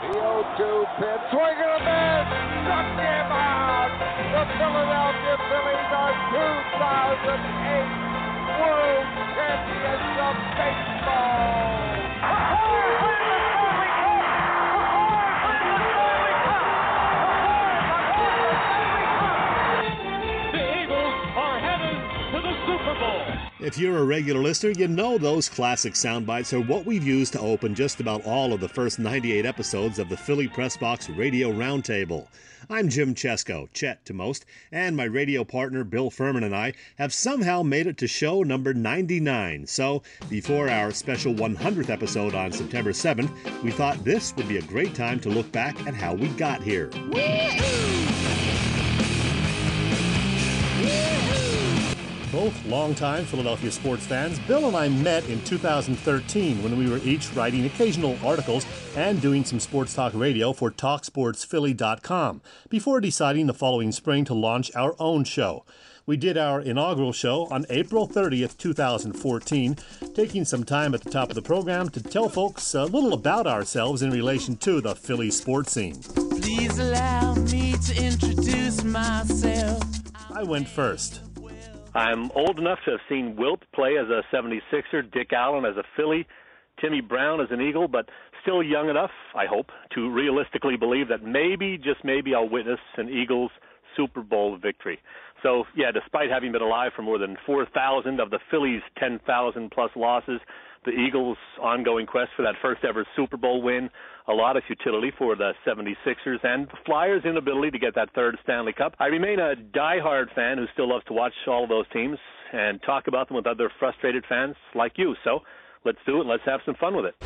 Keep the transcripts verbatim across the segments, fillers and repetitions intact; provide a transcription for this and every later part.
The oh two pitch, swing and a miss, struck him out. The Philadelphia Phillies are two thousand eight World Champions of Baseball. If you're a regular listener, you know those classic sound bites are what we've used to open just about all of the first ninety-eight episodes of the Philly Press Box Radio Roundtable. I'm Jim Chesko, Chet to most, and my radio partner Bill Furman and I have somehow made it to show number ninety-nine. So, before our special one hundredth episode on September seventh, we thought this would be a great time to look back at how we got here. Woo-hoo! Both longtime Philadelphia sports fans, Bill and I met in two thousand thirteen when we were each writing occasional articles and doing some sports talk radio for talk sports philly dot com before deciding the following spring to launch our own show. We did our inaugural show on April thirtieth, two thousand fourteen, taking some time at the top of the program to tell folks a little about ourselves in relation to the Philly sports scene. Please allow me to introduce myself. I went first. I'm old enough to have seen Wilt play as a seventy-sixer, Dick Allen as a Philly, Timmy Brown as an Eagle, but still young enough, I hope, to realistically believe that maybe, just maybe, I'll witness an Eagles Super Bowl victory. So, yeah, despite having been alive for more than four thousand of the Phillies' ten thousand plus losses, the Eagles' ongoing quest for that first ever Super Bowl win, a lot of futility for the seventy-sixers, and the Flyers' inability to get that third Stanley Cup. I remain a diehard fan who still loves to watch all those teams and talk about them with other frustrated fans like you. So let's do it. Let's have some fun with it.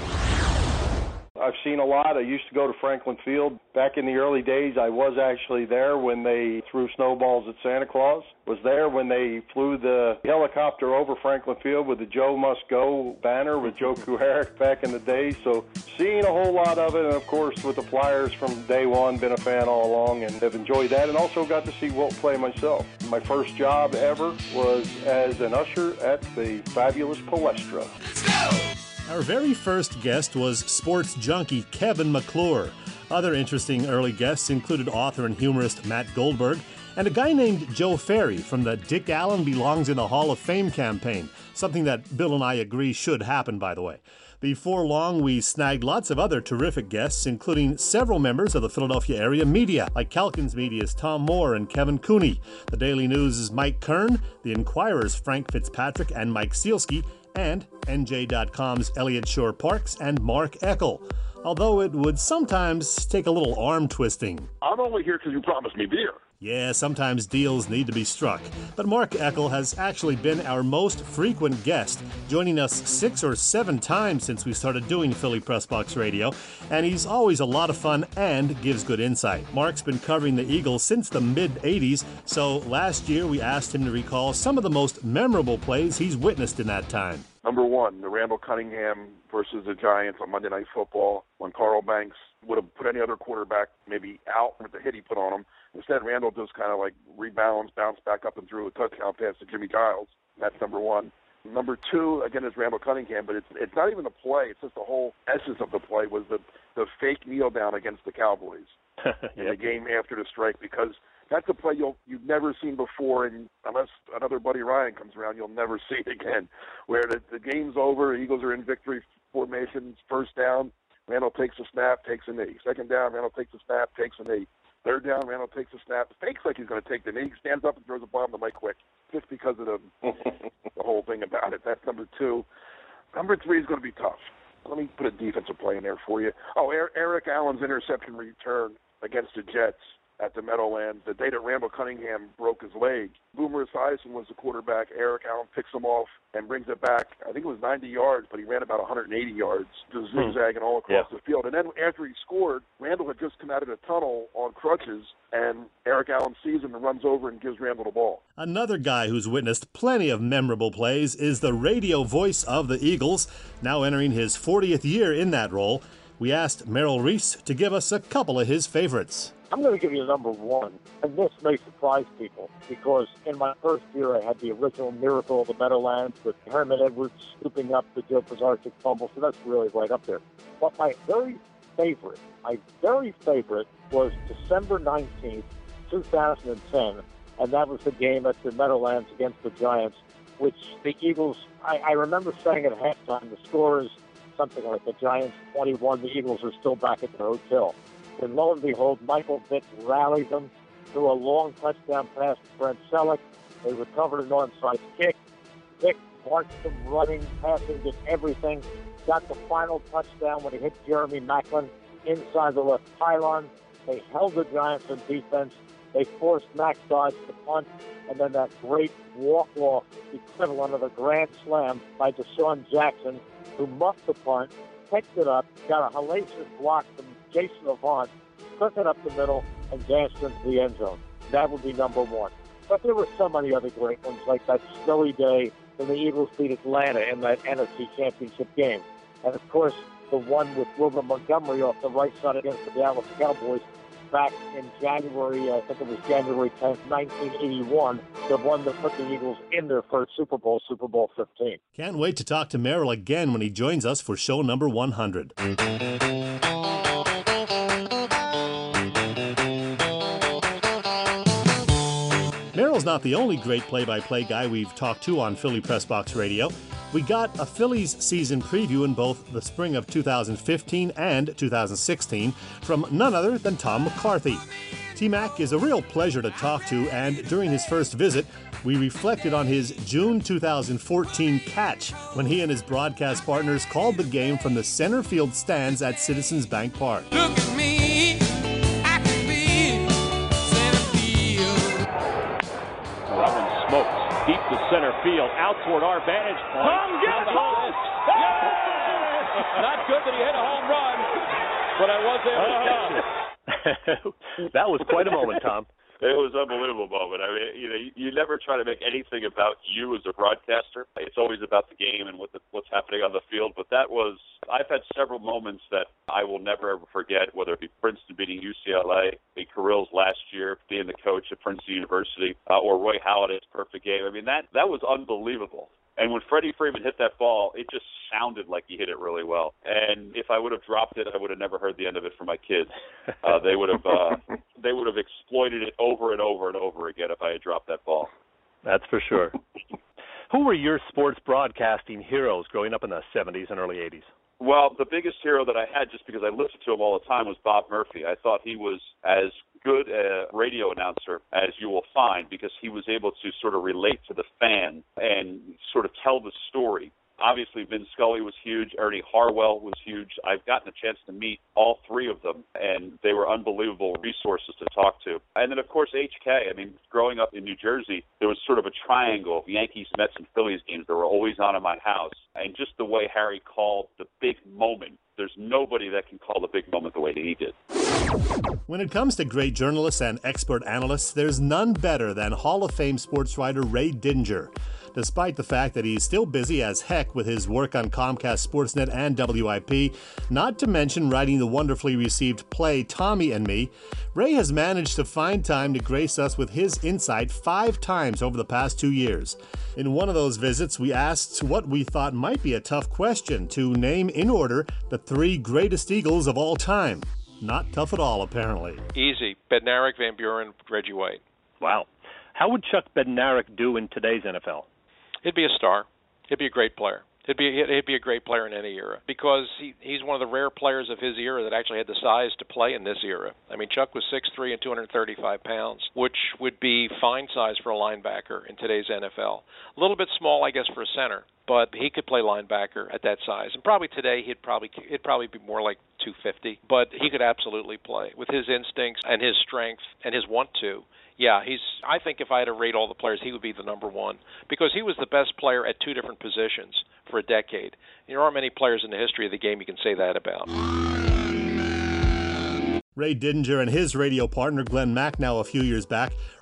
I've seen a lot. I used to go to Franklin Field. Back in the early days, I was actually there when they threw snowballs at Santa Claus. Was there when they flew the helicopter over Franklin Field with the Joe Must Go banner with Joe Kuharich back in the day. So seeing a whole lot of it, and of course with the Flyers from day one, been a fan all along and have enjoyed that, and also got to see Wilt play myself. My first job ever was as an usher at the fabulous Palestra. Let's go! Our very first guest was sports junkie Kevin McClure. Other interesting early guests included author and humorist Matt Goldberg and a guy named Joe Ferry from the Dick Allen Belongs in the Hall of Fame campaign, something that Bill and I agree should happen, by the way. Before long, we snagged lots of other terrific guests, including several members of the Philadelphia area media, like Calkins Media's Tom Moore and Kevin Cooney, the Daily News' Mike Kern, the Inquirer's Frank Fitzpatrick and Mike Sealski, and N J dot com's Elliot Shore Parks and Mark Eckel, although it would sometimes take a little arm twisting. I'm only here because you promised me beer. Yeah, sometimes deals need to be struck. But Mark Eckel has actually been our most frequent guest, joining us six or seven times since we started doing Philly Press Box Radio, and he's always a lot of fun and gives good insight. Mark's been covering the Eagles since the mid-eighties, so last year we asked him to recall some of the most memorable plays he's witnessed in that time. Number one, the Randall Cunningham versus the Giants on Monday Night Football, when Carl Banks would have put any other quarterback maybe out with the hit he put on him. Instead, Randall just kind of like rebalanced, bounced back up and threw a touchdown pass to Jimmy Giles. That's number one. Number two, again, is Randall Cunningham, but it's it's not even the play. It's just the whole essence of the play was the, the fake kneel down against the Cowboys in the game after the strike, because that's a play you'll, you've never seen before, and unless another Buddy Ryan comes around, you'll never see it again, where the, the game's over, Eagles are in victory formations, first down, Randall takes a snap, takes a knee. Second down, Randall takes a snap, takes a knee. Third down, Randall takes a snap, fakes like he's going to take the knee, stands up and throws a bomb to Mike Quick, just because of the, the whole thing about it. That's number two. Number three is going to be tough. Let me put a defensive play in there for you. Oh, Eric Allen's interception return against the Jets at the Meadowlands, the day that Randall Cunningham broke his leg. Boomer Esiason was the quarterback. Eric Allen picks him off and brings it back. I think it was ninety yards, but he ran about one hundred eighty yards, just zigzagging all across yeah. the field. And then after he scored, Randall had just come out of the tunnel on crutches, and Eric Allen sees him and runs over and gives Randall the ball. Another guy who's witnessed plenty of memorable plays is the radio voice of the Eagles, now entering his fortieth year in that role. We asked Merrill Reese to give us a couple of his favorites. I'm going to give you number one, and this may surprise people, because in my first year I had the original Miracle of the Meadowlands with Herman Edwards scooping up the Joe Pisarcik fumble, so that's really right up there. But my very favorite, my very favorite, was December nineteenth, two thousand ten, and that was the game at the Meadowlands against the Giants, which the Eagles, I, I remember saying at halftime, the score is something like the Giants twenty-one, the Eagles are still back at the hotel. And lo and behold, Michael Vick rallied them, threw a long touchdown pass to Brent Selleck. They recovered an onside kick. Vick marched them running, passing, did everything. Got the final touchdown when he hit Jeremy Maclin inside the left pylon. They held the Giants in defense. They forced Mac Dodge to punt, and then that great walk-off equivalent of a grand slam by Deshaun Jackson, who muffed the punt, picked it up, got a hellacious block from Jason Avant, took it up the middle, and danced into the end zone. That would be number one. But there were so many other great ones, like that snowy day when the Eagles beat Atlanta in that N F C Championship game. And, of course, the one with Wilbur Montgomery off the right side against the Dallas Cowboys back in January, I think it was January tenth, nineteen eighty-one, the one that put the Eagles in their first Super Bowl, Super Bowl fifteen. Can't wait to talk to Merrill again when he joins us for show number one hundred. Merrill's not the only great play-by-play guy we've talked to on Philly Press Box Radio. We got a Phillies season preview in both the spring of two thousand fifteen and two thousand sixteen from none other than Tom McCarthy. T-Mac is a real pleasure to talk to, and during his first visit, we reflected on his June two thousand fourteen catch when he and his broadcast partners called the game from the center field stands at Citizens Bank Park. Look at me, I can be center field. That one smokes deep to center field, out toward our vantage point. Come get it, Holmes! Yes! Not good that he hit a home run, but I was able to catch it. That was quite a moment, Tom. It was an unbelievable moment. I mean, you know, you, you never try to make anything about you as a broadcaster. It's always about the game and what the, what's happening on the field. But that was, I've had several moments that I will never ever forget, whether it be Princeton beating U C L A, the Carrills last year being the coach at Princeton University, uh, or Roy Halladay's perfect game. I mean, that that was unbelievable. And when Freddie Freeman hit that ball, it just sounded like he hit it really well. And if I would have dropped it, I would have never heard the end of it from my kids. Uh, they would have uh, they would have exploited it over and over and over again if I had dropped that ball. That's for sure. Who were your sports broadcasting heroes growing up in the seventies and early eighties? Well, the biggest hero that I had, just because I listened to him all the time, was Bob Murphy. I thought he was as good a radio announcer as you will find, because he was able to sort of relate to the fan and sort of tell the story. Obviously, Vin Scully was huge. Ernie Harwell was huge. I've gotten a chance to meet all three of them, and they were unbelievable resources to talk to. And then, of course, H K. I mean, growing up in New Jersey, there was sort of a triangle of Yankees, Mets, and Phillies games that were always on in my house. And just the way Harry called the big moment, there's nobody that can call the big moment the way that he did. When it comes to great journalists and expert analysts, there's none better than Hall of Fame sports writer Ray Didinger. Despite the fact that he's still busy as heck with his work on Comcast Sportsnet and W I P, not to mention writing the wonderfully received play Tommy and Me, Ray has managed to find time to grace us with his insight five times over the past two years. In one of those visits, we asked what we thought might be a tough question, to name in order the three greatest Eagles of all time. Not tough at all, apparently. Easy. Bednarik, Van Buren, Reggie White. Wow. How would Chuck Bednarik do in today's N F L? He'd be a star. He'd be a great player. He'd be he'd be a great player in any era, because he he's one of the rare players of his era that actually had the size to play in this era. I mean, Chuck was six three and two hundred thirty-five pounds, which would be fine size for a linebacker in today's N F L. A little bit small, I guess, for a center, but he could play linebacker at that size. And probably today he'd probably it'd probably be more like two fifty, but he could absolutely play with his instincts and his strength and his want to. Yeah, he's. I think if I had to rate all the players, he would be the number one, because he was the best player at two different positions for a decade. There aren't many players in the history of the game you can say that about. Ray Didinger and his radio partner Glenn Macnow a few years back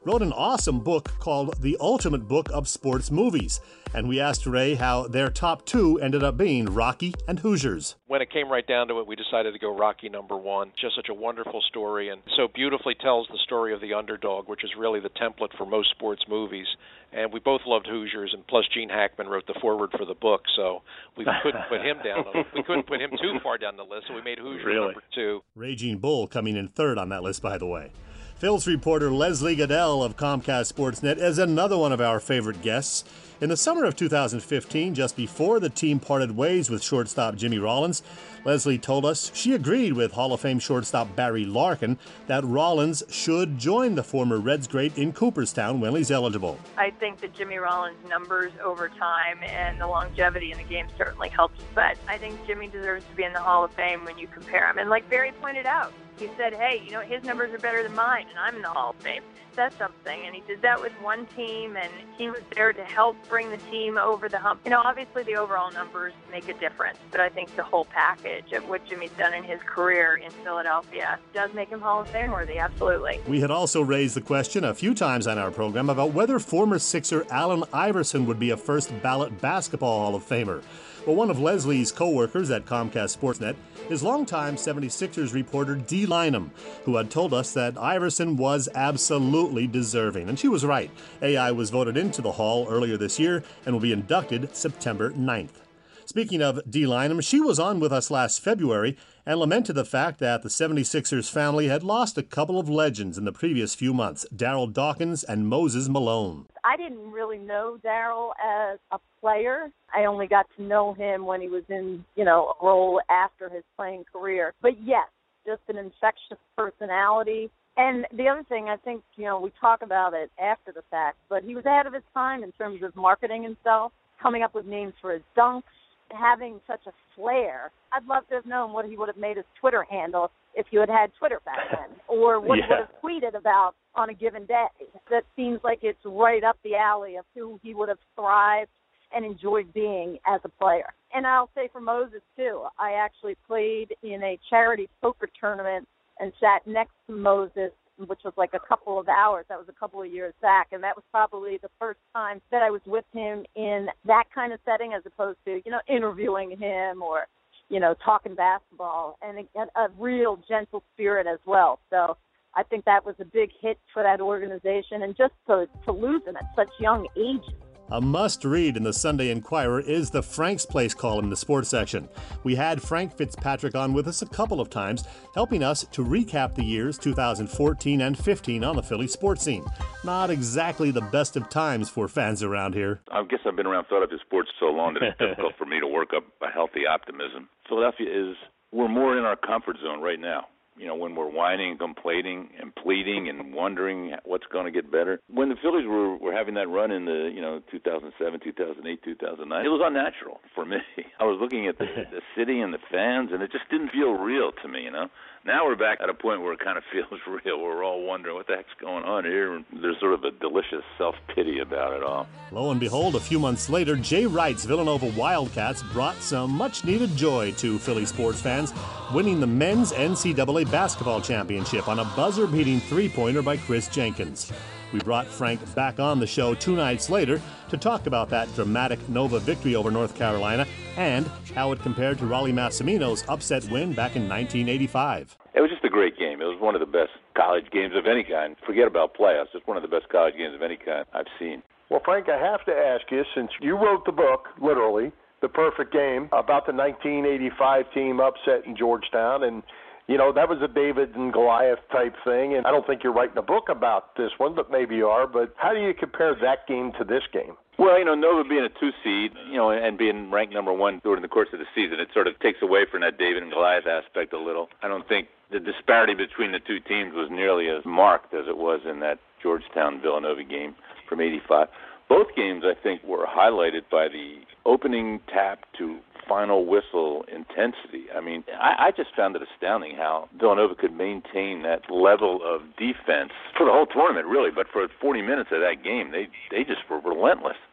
wrote an awesome book called The Ultimate Book of Sports Movies. And we asked Ray how their top two ended up being Rocky and Hoosiers. When it came right down to it, we decided to go Rocky number one. Just such a wonderful story, and so beautifully tells the story of the underdog, which is really the template for most sports movies. And we both loved Hoosiers, and plus Gene Hackman wrote the foreword for the book, so we couldn't put him down. We couldn't put him too far down the list, so we made Hoosiers really? number two. Raging Bull coming in third on that list, by the way. Phil's reporter Leslie Goodell of Comcast Sportsnet is another one of our favorite guests. In the summer of two thousand fifteen, just before the team parted ways with shortstop Jimmy Rollins, Leslie told us she agreed with Hall of Fame shortstop Barry Larkin that Rollins should join the former Reds great in Cooperstown when he's eligible. I think that Jimmy Rollins' numbers over time and the longevity in the game certainly helps, but I think Jimmy deserves to be in the Hall of Fame when you compare him. And like Barry pointed out, he said, hey, you know, his numbers are better than mine, and I'm in the Hall of Fame. That's something, and he did that with one team, and he was there to help bring the team over the hump. You know, obviously the overall numbers make a difference, but I think the whole package of what Jimmy's done in his career in Philadelphia does make him Hall of Fame worthy, absolutely. We had also raised the question a few times on our program about whether former Sixer Allen Iverson would be a first-ballot basketball Hall of Famer. Well, one of Leslie's co-workers at Comcast Sportsnet is longtime seventy-sixers reporter Dee Lynam, who had told us that Iverson was absolutely deserving. And she was right. A I was voted into the Hall earlier this year and will be inducted September ninth. Speaking of Dee Lynam, she was on with us last February and lamented the fact that the seventy-sixers family had lost a couple of legends in the previous few months, Darryl Dawkins and Moses Malone. I didn't really know Darryl as a player. I only got to know him when he was in, you know, a role after his playing career. But yes, just an infectious personality. And the other thing, I think, you know, we talk about it after the fact, but he was ahead of his time in terms of marketing himself, coming up with names for his dunks, having such a flair. I'd love to have known what he would have made his Twitter handle if you had had Twitter back then, or what yeah. he would have tweeted about on a given day. That seems like it's right up the alley of who he would have thrived and enjoyed being as a player. And I'll say for Moses, too, I actually played in a charity poker tournament and sat next to Moses, which was like a couple of hours. That was a couple of years back, and that was probably the first time that I was with him in that kind of setting as opposed to, you know, interviewing him or, you know, talking basketball, and a, a real gentle spirit as well. So I think that was a big hit for that organization, and just to, to lose him at such young ages. A must-read in the Sunday Inquirer is the Frank's Place column in the sports section. We had Frank Fitzpatrick on with us a couple of times, helping us to recap the years two thousand fourteen and fifteen on the Philly sports scene. Not exactly the best of times for fans around here. I guess I've been around Philadelphia sports so long that it's difficult for me to work up a healthy optimism. Philadelphia is, we're more in our comfort zone right now. You know, when we're whining and complaining and pleading and wondering what's going to get better. When the Phillies were, were having that run in the, you know, two thousand seven, two thousand eight, two thousand nine, it was unnatural for me. I was looking at the, the city and the fans, and it just didn't feel real to me, you know. Now we're back at a point where it kind of feels real. We're all wondering what the heck's going on here. And there's sort of a delicious self-pity about it all. Lo and behold, a few months later, Jay Wright's Villanova Wildcats brought some much-needed joy to Philly sports fans, winning the men's N C double A basketball championship on a buzzer-beating three-pointer by Chris Jenkins. We brought Frank back on the show two nights later to talk about that dramatic Nova victory over North Carolina and how it compared to Raleigh Massimino's upset win back in nineteen eighty-five. It was just a great game. It was one of the best college games of any kind. Forget about playoffs. It's one of the best college games of any kind I've seen. Well, Frank, I have to ask you, since you wrote the book, literally, The Perfect Game, about the nineteen eighty-five team upset in Georgetown, and you know, that was a David and Goliath type thing, and I don't think you're writing a book about this one, but maybe you are. But how do you compare that game to this game? Well, you know, Nova being a two-seed, you know, and being ranked number one during the course of the season, it sort of takes away from that David and Goliath aspect a little. I don't think the disparity between the two teams was nearly as marked as it was in that Georgetown-Villanova game from eighty-five. Both games, I think, were highlighted by the opening tap to final whistle intensity. I mean, I, I just found it astounding how Villanova could maintain that level of defense for the whole tournament, really. But for forty minutes of that game, they they just were relentless.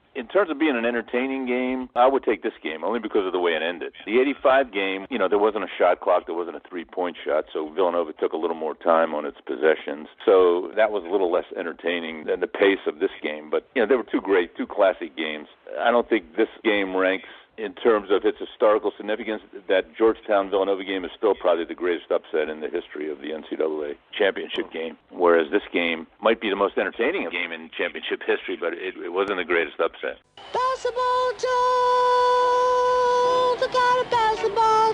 In terms of being an entertaining game, I would take this game only because of the way it ended. The eighty-five game, you know, there wasn't a shot clock, there wasn't a three-point shot, so Villanova took a little more time on its possessions. So that was a little less entertaining than the pace of this game. But, you know, they were two great, two classic games. I don't think this game ranks in terms of its historical significance. That Georgetown-Villanova game is still probably the greatest upset in the history of the N C double A championship game, whereas this game might be the most entertaining game in championship history, but it, it wasn't the greatest upset. Basketball Jones, I got a basketball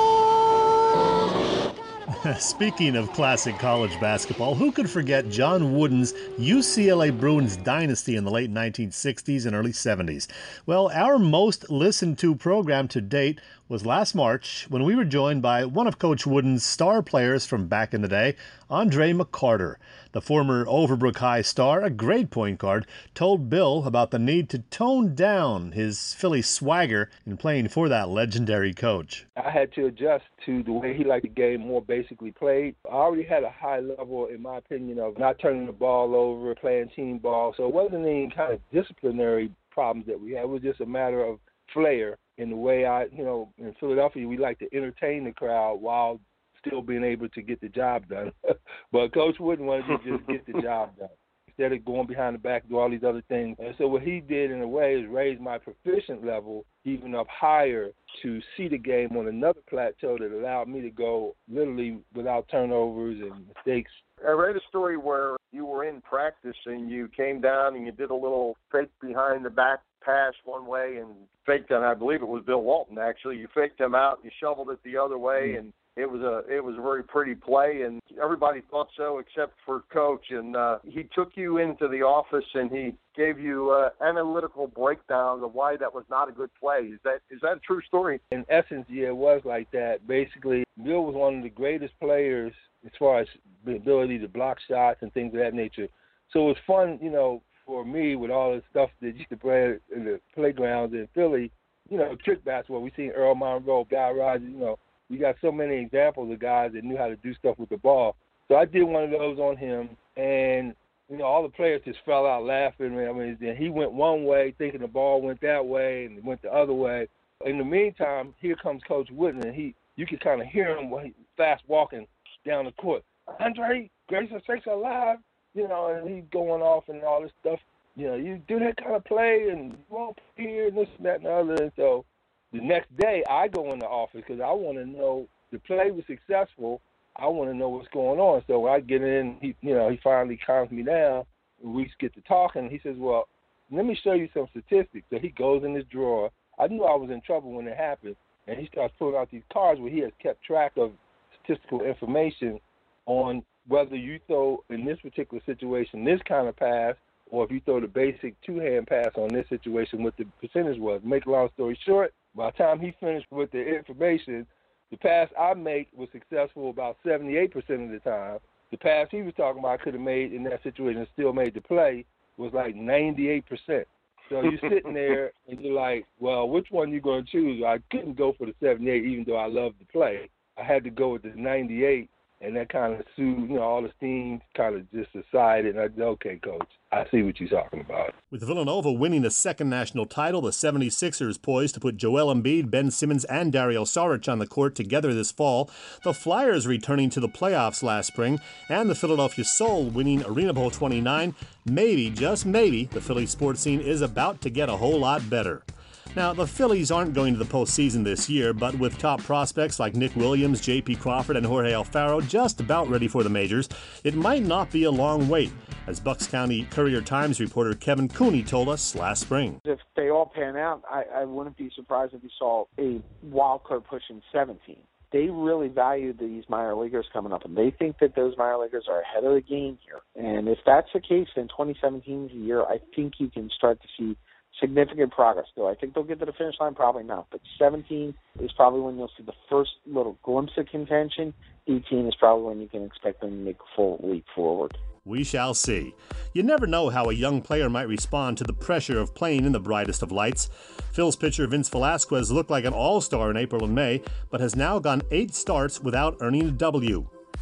Jones. Speaking of classic college basketball, who could forget John Wooden's U C L A Bruins dynasty in the late nineteen sixties and early seventies? Well, our most listened to program to date was last March when we were joined by one of Coach Wooden's star players from back in the day, Andre McCarter. The former Overbrook High star, a great point guard, told Bill about the need to tone down his Philly swagger in playing for that legendary coach. I had to adjust to the way he liked the game more basically played. I already had a high level, in my opinion, of not turning the ball over, playing team ball. So it wasn't any kind of disciplinary problems that we had. It was just a matter of flair in the way I, you know, in Philadelphia, we like to entertain the crowd while still being able to get the job done. But Coach Wooden wanted to just get the job done instead of going behind the back, do all these other things. And so what he did in a way is raise my proficient level even up higher to see the game on another plateau that allowed me to go literally without turnovers and mistakes. I read a story where you were in practice and you came down and you did a little fake behind the back pass one way and faked him. I believe it was Bill Walton, actually. You faked him out, you shoveled it the other way, and it was a it was a very pretty play, and everybody thought so except for Coach. And uh, he took you into the office and he gave you uh, analytical breakdowns of why that was not a good play. Is that is that a true story? In essence, yeah, it was like that. Basically, Bill was one of the greatest players as far as the ability to block shots and things of that nature. So it was fun, you know, for me with all the stuff that used to play in the playgrounds in Philly, you know, trick basketball. We seen Earl Monroe, Guy Rogers, you know. We got so many examples of guys that knew how to do stuff with the ball. So I did one of those on him, and, you know, all the players just fell out laughing. I mean, he went one way thinking the ball went that way and it went the other way. In the meantime, here comes Coach Wooden, and he you could kind of hear him when he fast walking down the court. Andre, Grayson sakes alive, you know, and he's going off and all this stuff. You know, you do that kind of play and you won't hear and this and that and the other. And so the next day I go in the office because I want to know the play was successful. I want to know what's going on. So when I get in, he, you know, he finally calms me down. We get to talking. He says, well, let me show you some statistics. So he goes in his drawer. I knew I was in trouble when it happened. And he starts pulling out these cards where he has kept track of statistical information on whether you throw, in this particular situation, this kind of pass, or if you throw the basic two-hand pass on this situation, what the percentage was. Make a long story short, by the time he finished with the information, the pass I make was successful about seventy-eight percent of the time. The pass he was talking about I could have made in that situation and still made the play was like ninety-eight percent. So you're sitting there and you're like, well, which one you going to choose? I couldn't go for the seventy-eight even though I loved the play. I had to go with the ninety-eight, and that kind of soothed, you know, all the steam kind of just subsided. And I said, okay, Coach, I see what you're talking about. With Villanova winning a second national title, the seventy-sixers poised to put Joel Embiid, Ben Simmons, and Dario Saric on the court together this fall, the Flyers returning to the playoffs last spring, and the Philadelphia Soul winning Arena Bowl twenty-nine, maybe, just maybe, the Philly sports scene is about to get a whole lot better. Now, the Phillies aren't going to the postseason this year, but with top prospects like Nick Williams, J P Crawford, and Jorge Alfaro just about ready for the majors, it might not be a long wait, as Bucks County Courier-Times reporter Kevin Cooney told us last spring. If they all pan out, I, I wouldn't be surprised if we saw a wild card push in seventeen. They really value these minor leaguers coming up, and they think that those minor leaguers are ahead of the game here. And if that's the case, then twenty seventeen is a year I think you can start to see significant progress. Do I think they'll get to the finish line? Probably not. But seventeen is probably when you'll see the first little glimpse of contention. eighteen is probably when you can expect them to make a full leap forward. We shall see. You never know how a young player might respond to the pressure of playing in the brightest of lights. Phil's pitcher Vince Velasquez looked like an all-star in April and May, but has now gone eight starts without earning a W.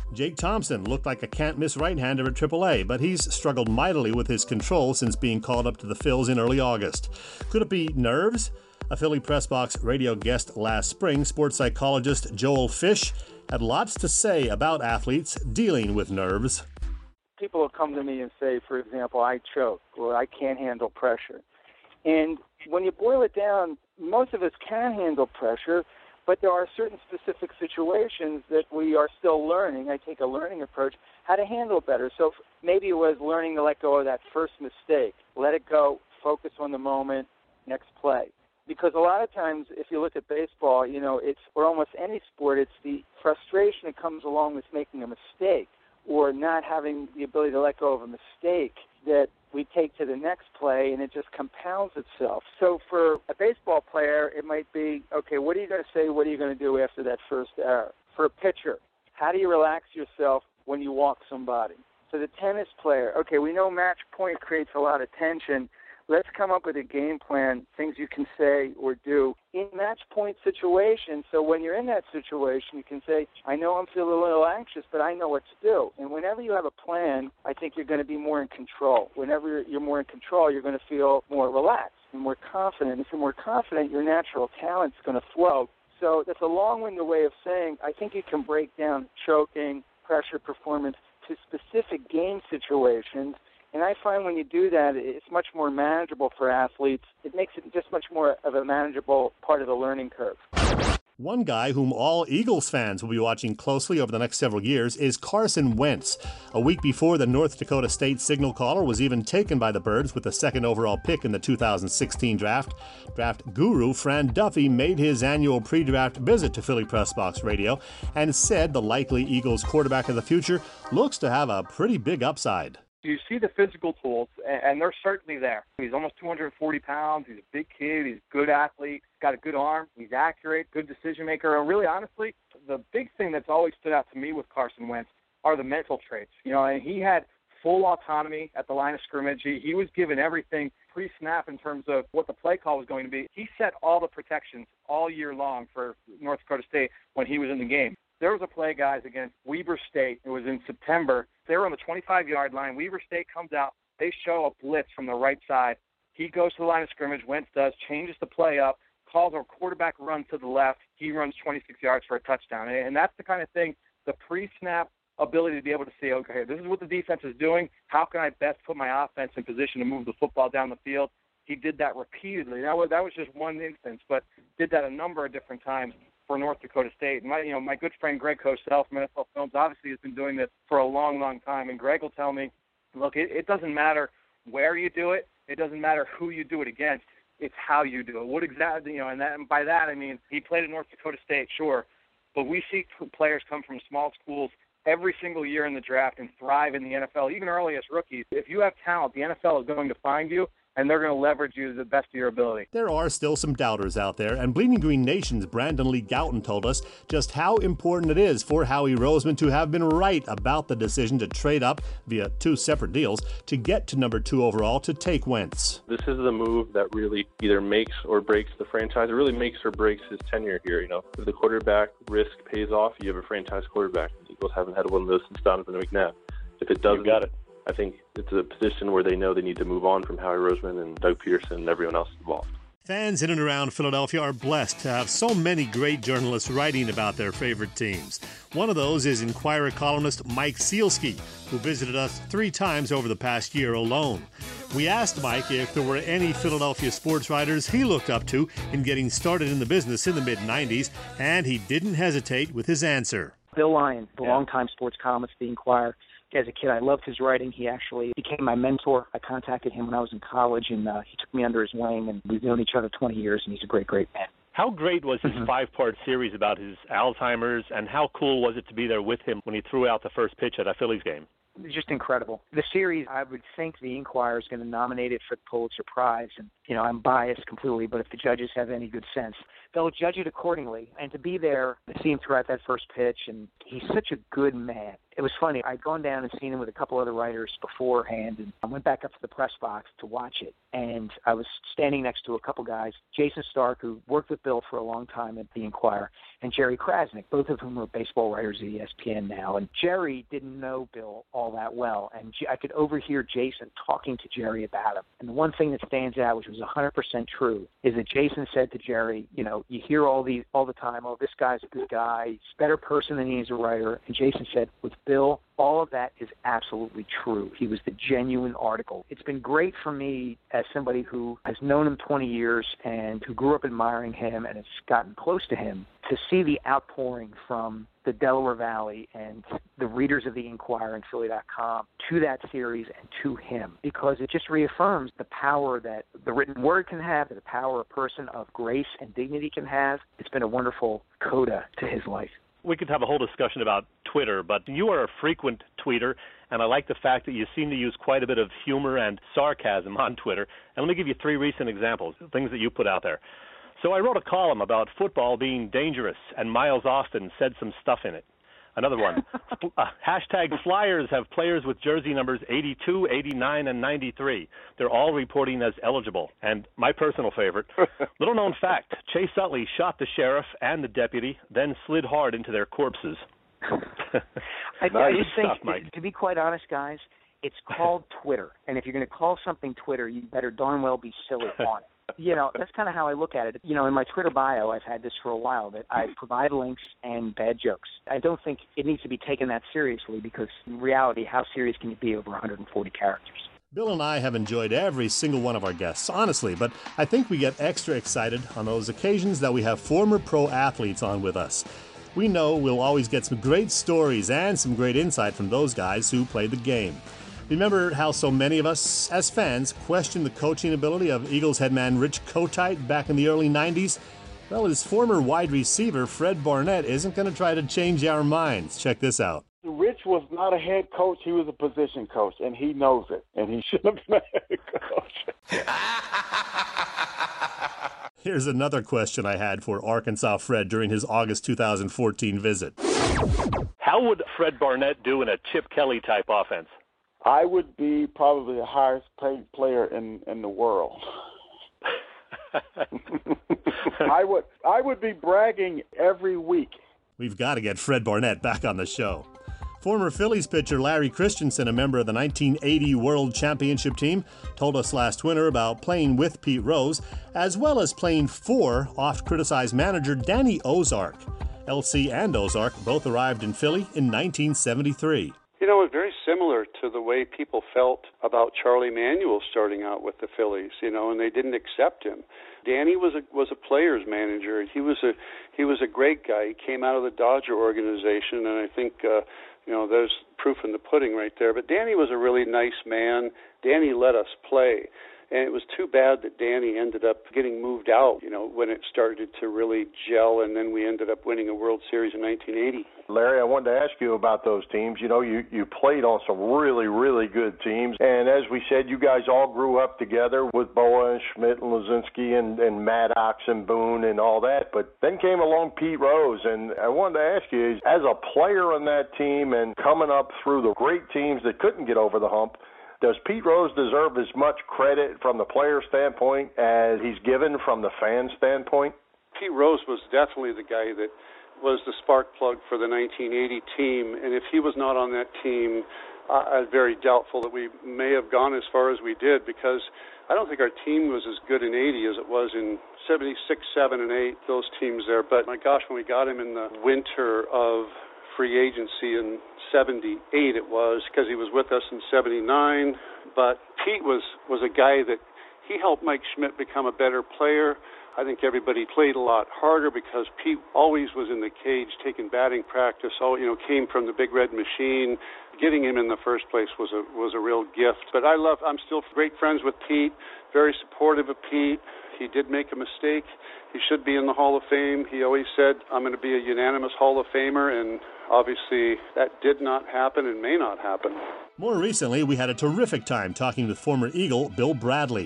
Jake Thompson looked like a can't-miss right-hander at triple A, but he's struggled mightily with his control since being called up to the Phils in early August. Could it be nerves? A Philly Press Box radio guest last spring, sports psychologist Joel Fish, had lots to say about athletes dealing with nerves. People will come to me and say, for example, I choke or I can't handle pressure. And when you boil it down, most of us can handle pressure, but there are certain specific situations that we are still learning. I take a learning approach, how to handle better. So maybe it was learning to let go of that first mistake. Let it go, focus on the moment, next play. Because a lot of times, if you look at baseball, you know, it's, or almost any sport, it's the frustration that comes along with making a mistake or not having the ability to let go of a mistake that we take to the next play, and it just compounds itself. So for a baseball player, it might be, okay, what are you going to say, what are you going to do after that first error? For a pitcher, how do you relax yourself when you walk somebody? For the tennis player, okay, we know match point creates a lot of tension. Let's come up with a game plan, things you can say or do in match point situations. So when you're in that situation, you can say, I know I'm feeling a little anxious, but I know what to do. And whenever you have a plan, I think you're going to be more in control. Whenever you're more in control, you're going to feel more relaxed and more confident. If you're more confident, your natural talent's going to flow. So that's a long-winded way of saying I think you can break down choking, pressure performance to specific game situations. And I find when you do that, it's much more manageable for athletes. It makes it just much more of a manageable part of the learning curve. One guy whom all Eagles fans will be watching closely over the next several years is Carson Wentz. A week before the North Dakota State signal caller was even taken by the Birds with the second overall pick in the two thousand sixteen draft, draft guru Fran Duffy made his annual pre-draft visit to Philly Press Box Radio and said the likely Eagles quarterback of the future looks to have a pretty big upside. You see the physical tools, and they're certainly there. He's almost two hundred forty pounds. He's a big kid. He's a good athlete. He's got a good arm. He's accurate, good decision maker. And really, honestly, the big thing that's always stood out to me with Carson Wentz are the mental traits. You know, and he had full autonomy at the line of scrimmage. He, he was given everything pre-snap in terms of what the play call was going to be. He set all the protections all year long for North Dakota State when he was in the game. There was a play, guys, against Weber State. It was in September. They were on the twenty-five-yard line. Weber State comes out. They show a blitz from the right side. He goes to the line of scrimmage. Wentz does, changes the play up, calls a quarterback run to the left. He runs twenty-six yards for a touchdown. And that's the kind of thing, the pre-snap ability to be able to see, okay, this is what the defense is doing. How can I best put my offense in position to move the football down the field? He did that repeatedly. That was, that was just one instance, but did that a number of different times for North Dakota State. And my, you know, my good friend Greg Cosell from N F L Films obviously has been doing this for a long, long time. And Greg will tell me, look, it, it doesn't matter where you do it. It doesn't matter who you do it against. It's how you do it. What exactly, you know, and, that, and by that I mean he played at North Dakota State, sure, but we see players come from small schools every single year in the draft and thrive in the N F L, even early as rookies. If you have talent, the N F L is going to find you, and they're going to leverage you to the best of your ability. There are still some doubters out there, and Bleeding Green Nation's Brandon Lee Gouton told us just how important it is for Howie Roseman to have been right about the decision to trade up via two separate deals to get to number two overall to take Wentz. This is the move that really either makes or breaks the franchise. It really makes or breaks his tenure here. You know, if the quarterback risk pays off, you have a franchise quarterback. The Eagles haven't had one of those since Donovan McNabb. If it doesn't, you got it. I think it's a position where they know they need to move on from Howie Roseman and Doug Peterson and everyone else involved. Fans in and around Philadelphia are blessed to have so many great journalists writing about their favorite teams. One of those is Inquirer columnist Mike Sealski, who visited us three times over the past year alone. We asked Mike if there were any Philadelphia sports writers he looked up to in getting started in the business in the mid nineties, and he didn't hesitate with his answer. Bill Lyon, the Yeah. longtime sports columnist at the Inquirer. As a kid, I loved his writing. He actually became my mentor. I contacted him when I was in college, and uh, he took me under his wing, and we've known each other twenty years, and he's a great, great man. How great was his Mhm. five-part series about his Alzheimer's, and how cool was it to be there with him when he threw out the first pitch at a Phillies game? It's just incredible. The series, I would think the Inquirer is going to nominate it for the Pulitzer Prize, and, you know, I'm biased completely, but if the judges have any good sense, they'll judge it accordingly. And to be there, to see him throughout that first pitch, and he's such a good man. It was funny. I'd gone down and seen him with a couple other writers beforehand, and I went back up to the press box to watch it. And I was standing next to a couple guys, Jason Stark, who worked with Bill for a long time at the Inquirer, and Jerry Krasnick, both of whom are baseball writers at E S P N now. And Jerry didn't know Bill all that well, and I could overhear Jason talking to Jerry about him. And the one thing that stands out, which was one hundred percent true, is that Jason said to Jerry, you know, you hear all these all the time, oh, this guy's a good guy, he's a better person than he is a writer. And Jason said, with Bill, all of that is absolutely true. He was the genuine article. It's been great for me as somebody who has known him twenty years and who grew up admiring him and has gotten close to him, to see the outpouring from the Delaware Valley and the readers of the Inquirer and Philly dot com to that series and to him, because it just reaffirms the power that the written word can have, the power a person of grace and dignity can have. It's been a wonderful coda to his life. We could have a whole discussion about Twitter, but you are a frequent tweeter, and I like the fact that you seem to use quite a bit of humor and sarcasm on Twitter. And let me give you three recent examples, things that you put out there. So I wrote a column about football being dangerous, and Miles Austin said some stuff in it. Another one, uh, hashtag Flyers have players with jersey numbers eighty-two, eighty-nine, and ninety-three. They're all reporting as eligible. And my personal favorite, little known fact, Chase Utley shot the sheriff and the deputy, then slid hard into their corpses. I, nice I just think, stuff, Mike. To be quite honest, guys, it's called Twitter. And if you're going to call something Twitter, you better darn well be silly on it. You know, that's kind of how I look at it. You know, in my Twitter bio, I've had this for a while, that I provide links and bad jokes. I don't think it needs to be taken that seriously, because in reality, how serious can you be over one hundred forty characters? Bill and I have enjoyed every single one of our guests, honestly, but I think we get extra excited on those occasions that we have former pro athletes on with us. We know we'll always get some great stories and some great insight from those guys who played the game. Remember how so many of us, as fans, questioned the coaching ability of Eagles headman Rich Kotite back in the early nineties? Well, his former wide receiver, Fred Barnett, isn't going to try to change our minds. Check this out. Rich was not a head coach. He was a position coach, and he knows it. And he should have been a head coach. Here's another question I had for Arkansas Fred during his August two thousand fourteen visit. How would Fred Barnett do in a Chip Kelly-type offense? I would be probably the highest paid player in, in the world. I would I would be bragging every week. We've got to get Fred Barnett back on the show. Former Phillies pitcher Larry Christensen, a member of the nineteen eighty World Championship team, told us last winter about playing with Pete Rose, as well as playing for oft-criticized manager Danny Ozark. L C and Ozark both arrived in Philly in nineteen seventy-three. You know, it's very similar to the way people felt about Charlie Manuel starting out with the Phillies, you know, and they didn't accept him. Danny was a was a player's manager. He was a he was a great guy. He came out of the Dodger organization, and I think uh, you know, there's proof in the pudding right there. But Danny was a really nice man. Danny let us play. And it was too bad that Danny ended up getting moved out, you know, when it started to really gel, and then we ended up winning a World Series in nineteen eighty. Larry, I wanted to ask you about those teams. You know, you, you played on some really, really good teams. And as we said, you guys all grew up together with Boa and Schmidt and Lazinski and, and Maddox and Boone and all that. But then came along Pete Rose. And I wanted to ask you, as a player on that team and coming up through the great teams that couldn't get over the hump, does Pete Rose deserve as much credit from the player standpoint as he's given from the fan standpoint? Pete Rose was definitely the guy that was the spark plug for the nineteen eighty team, and if he was not on that team, uh, I'm very doubtful that we may have gone as far as we did, because I don't think our team was as good in eighty as it was in seventy-six, seven, and eight, those teams there. But my gosh, when we got him in the winter of free agency in seventy-eight, it was, because he was with us in seventy-nine. But Pete was was a guy that he helped Mike Schmidt become a better player. I think everybody played a lot harder because Pete always was in the cage taking batting practice. All, you know, came from the Big Red Machine. Getting him in the first place was a was a real gift. But I love. I'm still great friends with Pete. Very supportive of Pete. He did make a mistake. He should be in the Hall of Fame. He always said, I'm going to be a unanimous Hall of Famer, and obviously that did not happen and may not happen. More recently, we had a terrific time talking with former Eagle Bill Bradley.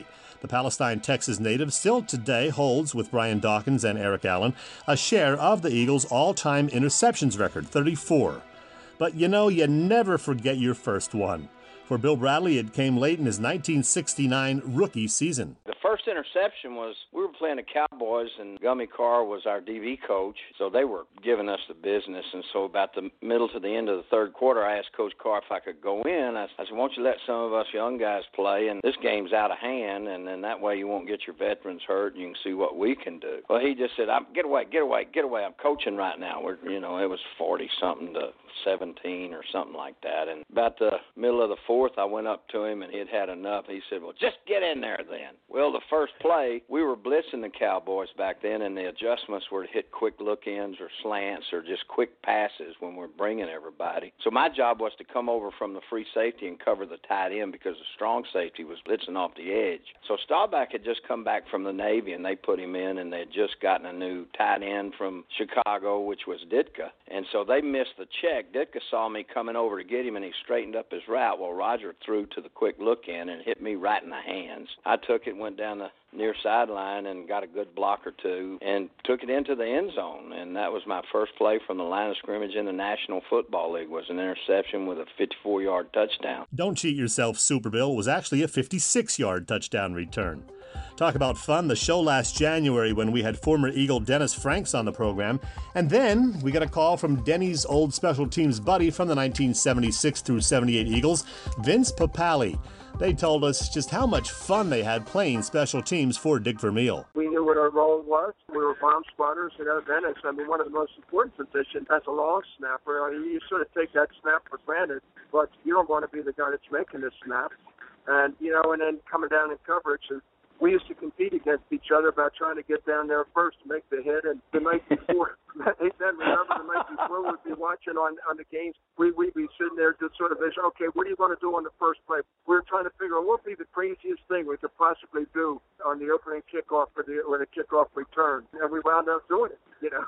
The Palestine, Texas native still today holds, with Brian Dawkins and Eric Allen, a share of the Eagles' all-time interceptions record, thirty-four. But you know, you never forget your first one. For Bill Bradley, it came late in his nineteen sixty-nine rookie season. The first interception was, we were playing the Cowboys, and Gummy Carr was our D V coach, so they were giving us the business. And so about the middle to the end of the third quarter, I asked Coach Carr if I could go in. I, I said, why don't you let some of us young guys play, and this game's out of hand, and then that way you won't get your veterans hurt, and you can see what we can do. Well, he just said, I'm, get away, get away, get away. I'm coaching right now. We're, you know, it was forty-something to seventeen or something like that. And about the middle of the fourth, I went up to him, and he had had enough. He said, well, just get in there then. Well, the first play, we were blitzing the Cowboys back then, and the adjustments were to hit quick look-ins or slants or just quick passes when we're bringing everybody. So my job was to come over from the free safety and cover the tight end because the strong safety was blitzing off the edge. So Staubach had just come back from the Navy, and they put him in, and they had just gotten a new tight end from Chicago, which was Ditka. And so they missed the check. Ditka saw me coming over to get him, and he straightened up his route. Well, Roger threw to the quick look-in and hit me right in the hands. I took it, went down the near sideline and got a good block or two and took it into the end zone. And that was my first play from the line of scrimmage in the National Football League, was an interception with a fifty-four-yard touchdown. Don't cheat yourself, Super Bill was actually a fifty-six-yard touchdown return. Talk about fun, the show last January when we had former Eagle Dennis Franks on the program. And then we got a call from Denny's old special teams buddy from the nineteen seventy-six through seventy-eight Eagles, Vince Papale. They told us just how much fun they had playing special teams for Dick Vermeil. We knew what our role was. We were bomb spotters at Dennis. I mean, one of the most important positions as a long snapper. I mean, you sort of take that snap for granted, but you don't want to be the guy that's making the snap. And, you know, and then coming down in coverage, and we used to compete against each other about trying to get down there first to make the hit. And the night before, they said, remember the night before we'd be watching on, on the games, we, we'd be sitting there just sort of, okay, what are you going to do on the first play? We were trying to figure out what would be the craziest thing we could possibly do on the opening kickoff or the, or the kickoff return. And we wound up doing it, you know.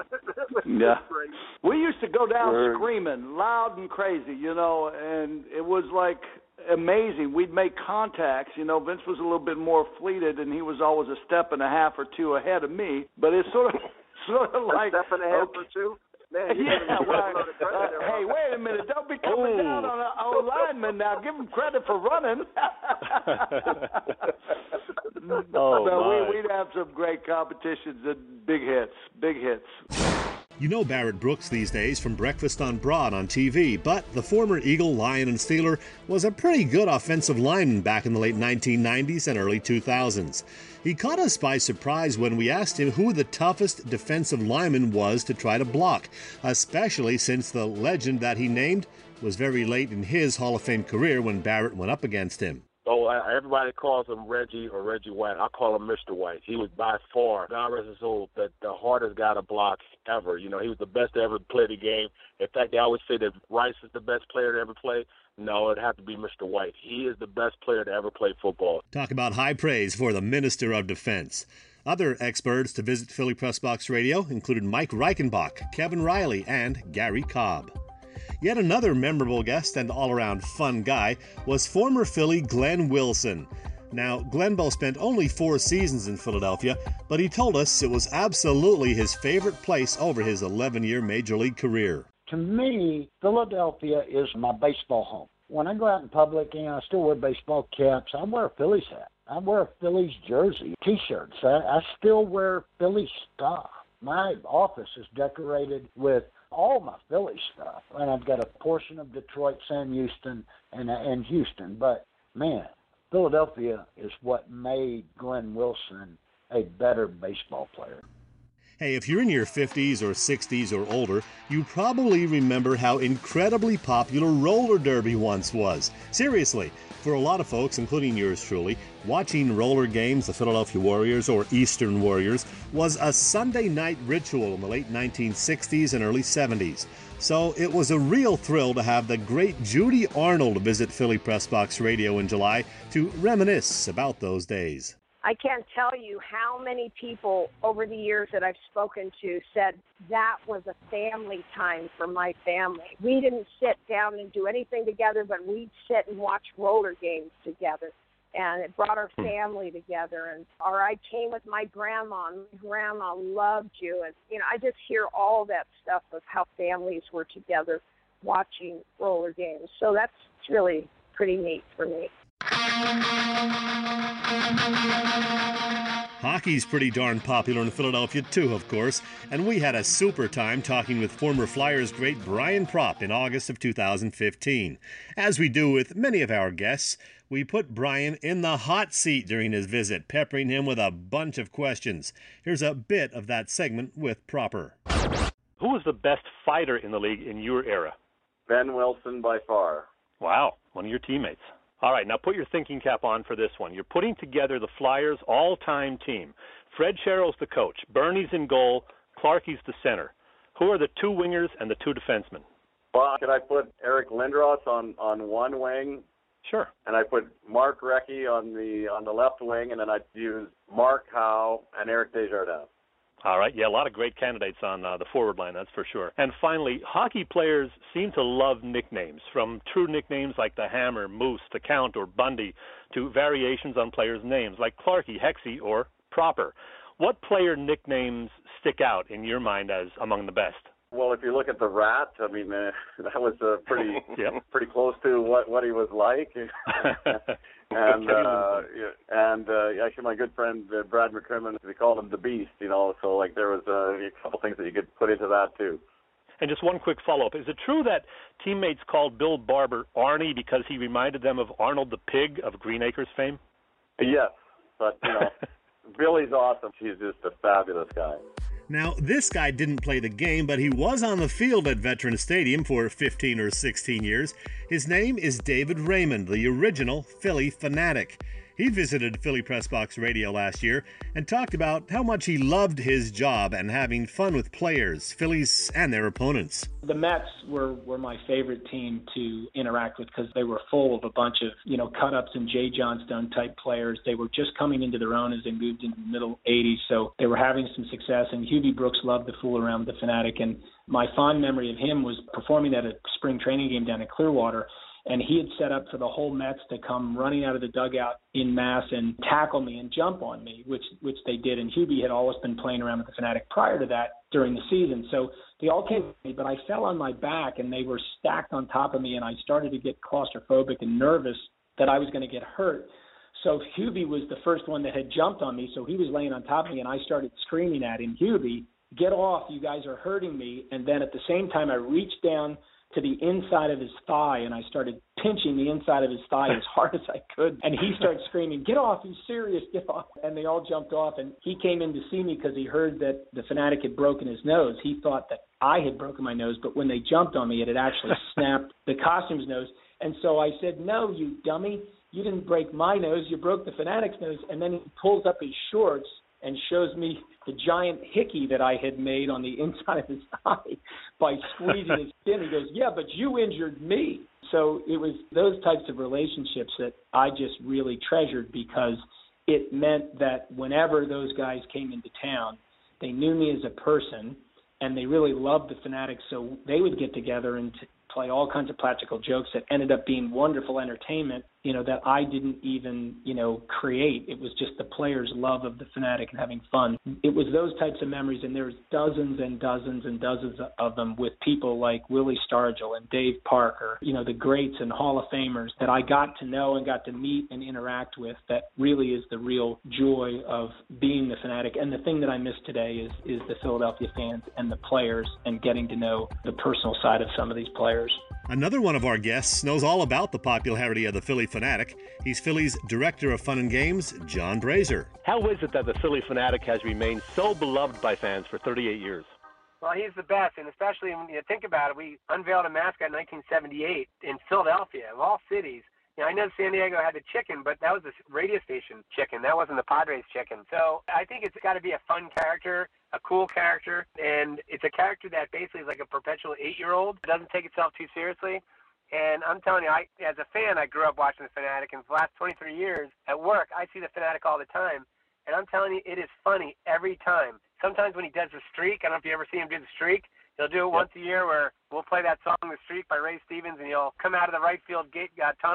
Yeah. We used to go down Word. screaming loud and crazy, you know, and it was like amazing. We'd make contacts. You know, Vince was a little bit more fleeted, and he was always a step and a half or two ahead of me. But it's sort of, sort of like a step and a half okay. or two. Man, yeah, right. uh, hey, wait a minute! Don't be coming Ooh. down on our lineman now. Give him credit for running. oh, so my. we, we'd have some great competitions and big hits, big hits. You know Barrett Brooks these days from Breakfast on Broad on T V, but the former Eagle, Lion, and Steeler was a pretty good offensive lineman back in the late nineteen nineties and early two thousands. He caught us by surprise when we asked him who the toughest defensive lineman was to try to block, especially since the legend that he named was very late in his Hall of Fame career when Barrett went up against him. Oh, everybody calls him Reggie or Reggie White. I call him Mister White. He was by far, God rest his soul, the, the hardest guy to block ever. You know, he was the best to ever play the game. In fact, they always say that Rice is the best player to ever play. No, it'd have to be Mister White. He is the best player to ever play football. Talk about high praise for the Minister of Defense. Other experts to visit Philly Press Box Radio included Mike Reichenbach, Kevin Riley, and Gary Cobb. Yet another memorable guest and all-around fun guy was former Philly Glenn Wilson. Now, Glenn Bell spent only four seasons in Philadelphia, but he told us it was absolutely his favorite place over his eleven-year Major League career. To me, Philadelphia is my baseball home. When I go out in public, you know, I still wear baseball caps. I wear a Phillies hat. I wear a Phillies jersey, T-shirts. I, I still wear Phillies stuff. My office is decorated with all my Philly stuff, and I've got a portion of Detroit, Sam Houston, and and Houston. But man, Philadelphia is what made Glenn Wilson a better baseball player. Hey, if you're in your fifties or sixties or older, you probably remember how incredibly popular roller derby once was. Seriously, for a lot of folks, including yours truly, watching roller games, the Philadelphia Warriors or Eastern Warriors, was a Sunday night ritual in the late nineteen sixties and early seventies. So it was a real thrill to have the great Judy Arnold visit Philly Press Box Radio in July to reminisce about those days. I can't tell you how many people over the years that I've spoken to said that was a family time for my family. We didn't sit down and do anything together, but we'd sit and watch roller games together. And it brought our family together. And or I came with my grandma, and my grandma loved you. And, you know, I just hear all that stuff of how families were together watching roller games. So that's really pretty neat for me. Hockey's pretty darn popular in Philadelphia too, of course, and we had a super time talking with former Flyers great Brian Propp in August of two thousand fifteen. As we do with many of our guests, we put Brian in the hot seat during his visit, peppering him with a bunch of questions. Here's a bit of that segment with Propper. Who was the best fighter in the league in your era? Ben Wilson by far. Wow, one of your teammates. All right, now put your thinking cap on for this one. You're putting together the Flyers' all-time team. Fred Sherrill's the coach. Bernie's in goal. Clarkie's the center. Who are the two wingers and the two defensemen? Well, could I put Eric Lindros on, on one wing? Sure. And I put Mark Recchi on the on the left wing, and then I'd use Mark Howe and Eric Desjardins. All right, yeah, a lot of great candidates on uh, the forward line, that's for sure. And finally, hockey players seem to love nicknames, from true nicknames like the Hammer, Moose, the Count, or Bundy, to variations on players' names like Clarkie, Hexie, or Propper. What player nicknames stick out in your mind as among the best? Well, if you look at the Rat, I mean, uh, that was uh, pretty yep. pretty close to what, what he was like. and uh, and uh, actually, my good friend uh, Brad McCrimmon, we called him the Beast, you know, so like there was uh, a couple things that you could put into that too. And just one quick follow-up. Is it true that teammates called Bill Barber Arnie because he reminded them of Arnold the Pig of Green Acres fame? Yes, but, you know, Billy's awesome. He's just a fabulous guy. Now, this guy didn't play the game, but he was on the field at Veterans Stadium for fifteen or sixteen years. His name is David Raymond, the original Philly fanatic. He visited Philly Press Box Radio last year and talked about how much he loved his job and having fun with players, Phillies, and their opponents. The Mets were, were my favorite team to interact with because they were full of a bunch of, you know, cut-ups and Jay Johnstone type players. They were just coming into their own as they moved into the middle eighties, so they were having some success. And Hubie Brooks loved to fool around with the Fanatic, and my fond memory of him was performing at a spring training game down in Clearwater. And he had set up for the whole Mets to come running out of the dugout in mass and tackle me and jump on me, which which they did. And Hubie had always been playing around with the Fanatic prior to that during the season. So they all came to me, but I fell on my back, and they were stacked on top of me, and I started to get claustrophobic and nervous that I was going to get hurt. So Hubie was the first one that had jumped on me, so he was laying on top of me, and I started screaming at him, "Hubie, get off, you guys are hurting me." And then at the same time, I reached down to the inside of his thigh, and I started pinching the inside of his thigh as hard as I could. And he started screaming, "Get off, he's serious, get off." And they all jumped off, and he came in to see me because he heard that the Fanatic had broken his nose. He thought that I had broken my nose, but when they jumped on me, it had actually snapped the costume's nose. And so I said, "No, you dummy, you didn't break my nose, you broke the Fanatic's nose." And then he pulls up his shorts and shows me the giant hickey that I had made on the inside of his eye by squeezing his skin. He goes, "Yeah, but you injured me." So it was those types of relationships that I just really treasured because it meant that whenever those guys came into town, they knew me as a person, and they really loved the Fanatics, so they would get together and t- play all kinds of practical jokes that ended up being wonderful entertainment, you know, that I didn't even, you know, create. It was just the players' love of the Fanatic and having fun. It was those types of memories, and there's dozens and dozens and dozens of them with people like Willie Stargell and Dave Parker, you know, the greats and Hall of Famers that I got to know and got to meet and interact with. That really is the real joy of being the Fanatic. And the thing that I miss today is, is the Philadelphia fans and the players and getting to know the personal side of some of these players. Another one of our guests knows all about the popularity of the Philly Fanatic. He's Philly's Director of Fun and Games, John Brazier. How is it that the Philly Fanatic has remained so beloved by fans for thirty-eight years? Well, he's the best, and especially when you think about it, we unveiled a mascot in nineteen seventy-eight in Philadelphia, of all cities. You know, I know San Diego had the chicken, but that was the radio station chicken. That wasn't the Padres chicken. So I think it's got to be a fun character, a cool character, and it's a character that basically is like a perpetual eight-year-old. It doesn't take itself too seriously. And I'm telling you, I, as a fan, I grew up watching the Fanatic, and for the last twenty-three years at work, I see the Fanatic all the time. And I'm telling you, it is funny every time. Sometimes when he does the streak, I don't know if you ever see him do the streak, he'll do it yep. once a year where we'll play that song, The Streak by Ray Stevens, and he'll come out of the right field gate uh, tunnel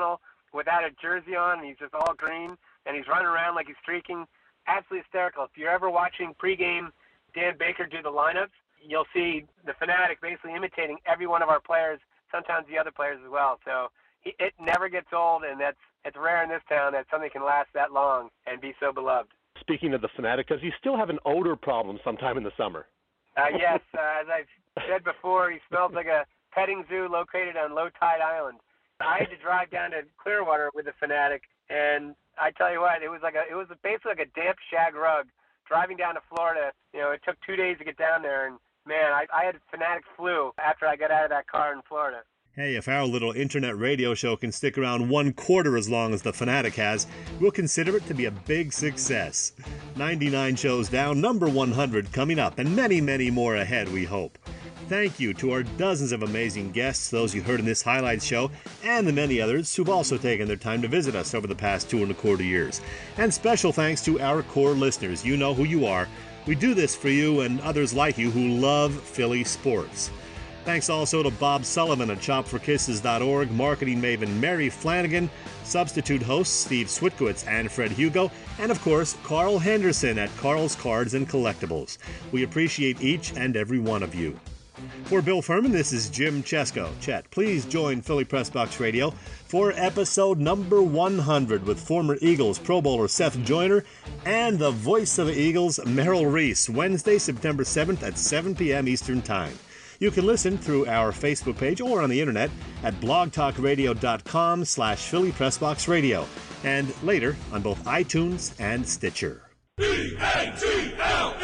without a jersey on, and he's just all green, and he's running around like he's streaking. Absolutely hysterical. If you're ever watching pregame Dan Baker do the lineups, you'll see the Fanatic basically imitating every one of our players, sometimes the other players as well. So he, it never gets old, and that's it's rare in this town that something can last that long and be so beloved. Speaking of the Fanatic, does he still have an odor problem sometime in the summer? Uh, yes, uh, as I've said before, he smells like a petting zoo located on Low Tide Island. I had to drive down to Clearwater with the Fanatic, and I tell you what, it was like a, it was basically like a damp shag rug. Driving down to Florida, you know, it took two days to get down there, and man, I, I had Fanatic flu after I got out of that car in Florida. Hey, if our little internet radio show can stick around one quarter as long as the Fanatic has, we'll consider it to be a big success. ninety-nine shows down, number one hundred coming up, and many, many more ahead, we hope. Thank you to our dozens of amazing guests, those you heard in this highlights show, and the many others who've also taken their time to visit us over the past two and a quarter years. And special thanks to our core listeners. You know who you are. We do this for you and others like you who love Philly sports. Thanks also to Bob Sullivan at chop for kisses dot org, marketing maven Mary Flanagan, substitute hosts Steve Switkowitz and Fred Hugo, and of course, Carl Henderson at Carl's Cards and Collectibles. We appreciate each and every one of you. For Bill Furman, this is Jim Chesko. Chet, please join Philly Press Box Radio for episode number one hundred with former Eagles Pro Bowler Seth Joyner and the voice of the Eagles, Merrill Reese, Wednesday, September seventh at seven p.m. Eastern Time. You can listen through our Facebook page or on the internet at blogtalkradio.com slash Philly Press Box Radio, and later on both iTunes and Stitcher. B A T L